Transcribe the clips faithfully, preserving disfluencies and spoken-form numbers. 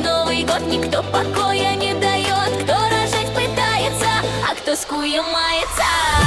Новый год никто покоя не дает. Кто рожать пытается, а кто с куем мается.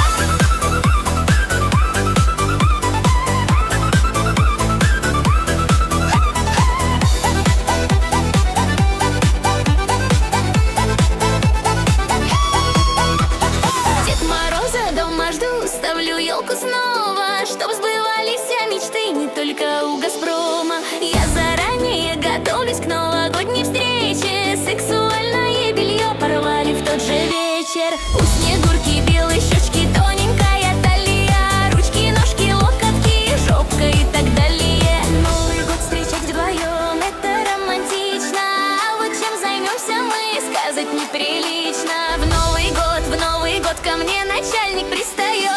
Ставлю елку снова, чтоб сбывались все мечты, не только у Газпрома. Я заранее готовлюсь к новогодней встрече. Сексуальное белье порвали в тот же вечер. У Снегурки белые щечки, тоненькая талия, ручки, ножки, локотки, жопка и так далее. Новый год встречать вдвоем, это романтично. А вот чем займемся мы, сказать неприлично. В Новый год, в Новый год ко мне начальник пристает.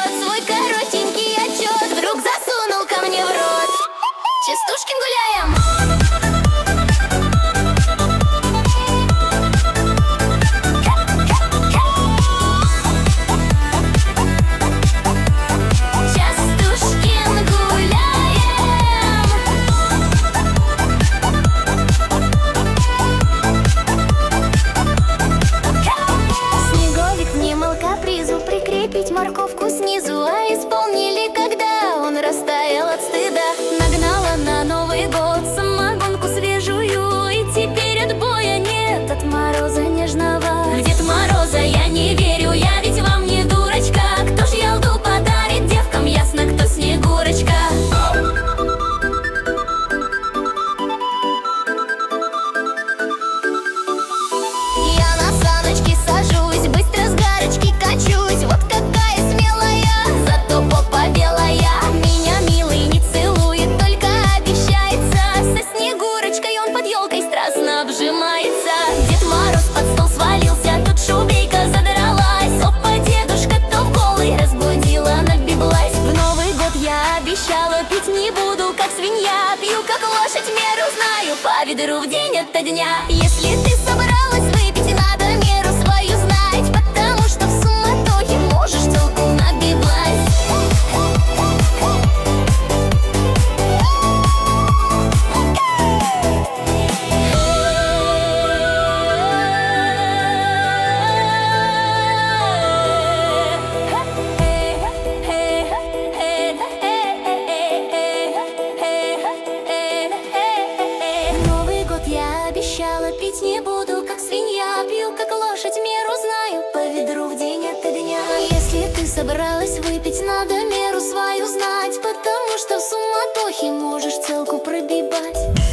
Частушкин гуляем! Частушкин гуляем! Снеговик внимал капризу прикрепить морковку снизу, а исполнили, когда он растаял от стыда. Нагнала на Новый год самогонку свежую, и теперь отбоя нет от мороза нежного. В Дед Мороза я не верю, я ведь вам не дурочка. Кто ж ялду подарит девкам, ясно, кто Снегурочка. Я на саночки сажусь, быстро с горочки качусь. Вот какая смелая, зато попа белая. Меня милый не целует, только обещается. Со Снегурочкой он под елкой страстно обжимается. Дед Мороз под стол свалился, тут шубейка задралась. Опа, дедушка то голый, разбудила, набеглась. В Новый год я обещала, пить не буду, как свинья. Пью, как лошадь, меру знаю, по ведру в день ото дня. Если ты собралась выпить, надо меру свою знать, потому что в суматохе можешь целку набивать. Пить не буду, как свинья, пью, как лошадь, меру знаю, по ведру в день ото дня. Если ты собралась выпить, надо меру свою знать, потому что в суматохе можешь целку пробивать.